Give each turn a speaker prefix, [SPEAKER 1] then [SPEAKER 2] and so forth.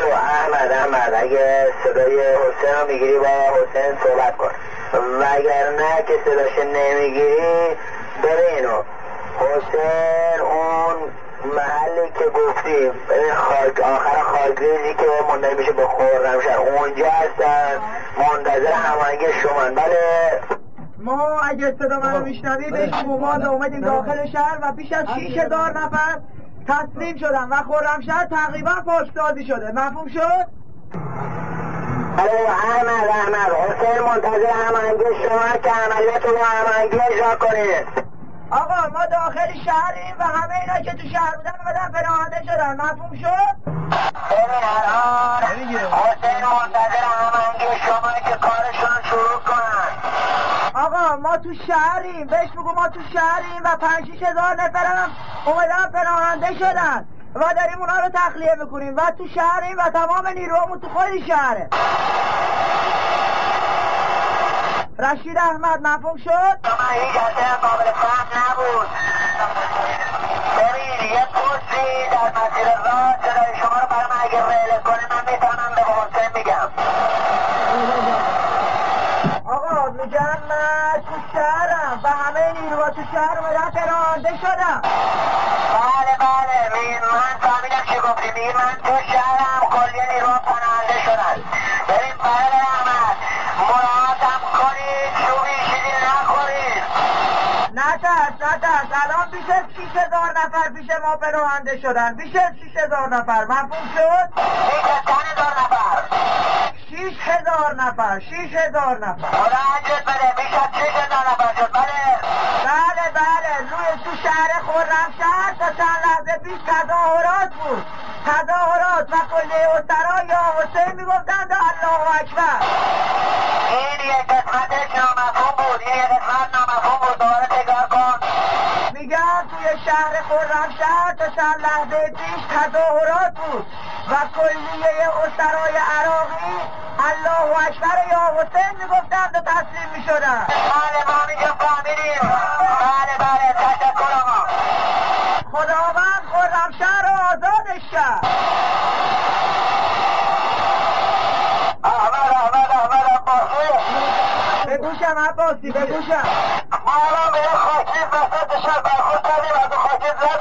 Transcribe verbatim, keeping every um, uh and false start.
[SPEAKER 1] الو احمد احمد اگه صدای حسین رو میگیری با حسین صحبت کن وگرنه که صداش نمیگیری بره اینو حسین اون محلی که گفتی خاک آخر خاکریزی که منتهی میشه به خرمشهر اونجا هستن منتظر هماهنگی شما. بله
[SPEAKER 2] ما اگه صدا منو میشنوی بهش مواد اومدیم داخل شهر و بیش از شیش هزار نفر تسلیم شدن و خرمشهر تقریبا پاکسازی شده. مفهوم شد؟
[SPEAKER 1] الو احمد احمد حسین منتظر هماهنگی شما که عملیات رو با هماهنگی اجرا کنید.
[SPEAKER 2] آقا ما داخل شهریم و همه اینا که تو شهر بودن اومدن پناهنده شدن. مفهوم شد؟
[SPEAKER 1] ببین الان حسین منتظر هماهنگی شما که کارشون شروع کنن.
[SPEAKER 2] آقا ما تو شهریم بهش بگو ما تو شهریم و پنج شیش هزار نفرم اومدن پناهنده شدن و داریم اونا رو تخلیه میکنیم و تو شهریم و تمام نیرومون تو خود شهره. رشید احمد مفهوم شد؟
[SPEAKER 1] شما هیچ اصلا قابل فهم نبود. ببین یه پوستی در مسیر راه صدای شما رو برام اگه ریله کنه من میتونم به حسین میگم.
[SPEAKER 2] آقا میگم من تو شهرم و همه نیروها تو شهر اومدن پناهنده شدم.
[SPEAKER 1] بله بله می من فهمیدم چی گفتی. میگی من تو شهرم کلی نیروها پناهنده شدن. ببین بله احمد مراعاتم کنید چوبی چیزی نخورید.
[SPEAKER 2] نه ترس نه ترس الان بیش از شیش هزار نفر پیش ما پناهنده شدن. بیش از شیش هزار نفر. مفهوم شد؟
[SPEAKER 1] بیش از چند هزار نفر؟
[SPEAKER 2] شیش هزار نفر. شیش هزار نفر.
[SPEAKER 1] خدا عجب بده بیش از شیش هزار نفر شد. بله
[SPEAKER 2] بله بله روی تو شهر خرمشهر تا چند لحظه پیش تظاهرات بود. تظاهرات و کلیه اسرا یا حسین میگفتند الله اکبر.
[SPEAKER 1] این یک قسمتش نامفهوم بود. این یک قسمت نامفهوم بود. دوباره تکرار کن.
[SPEAKER 2] میگم توی شهر خرمشهر تا چند لحظه پیش تظاهرات بود و کلیه اسرای عراقی الله اکبر یا حسین میگفتند و تسلیم میشدن.
[SPEAKER 1] بله ما اینجا فهمیدیم. بله بله تشکر آقا.
[SPEAKER 2] خداوند خرمشهر رو آزادش کرد.
[SPEAKER 1] احمد احمد احمد عباسی
[SPEAKER 2] به گوشم عباسی به گوشم.
[SPEAKER 1] ما الان به یه خاکی وسط شهر برخورد کردیم از اون خاکی زد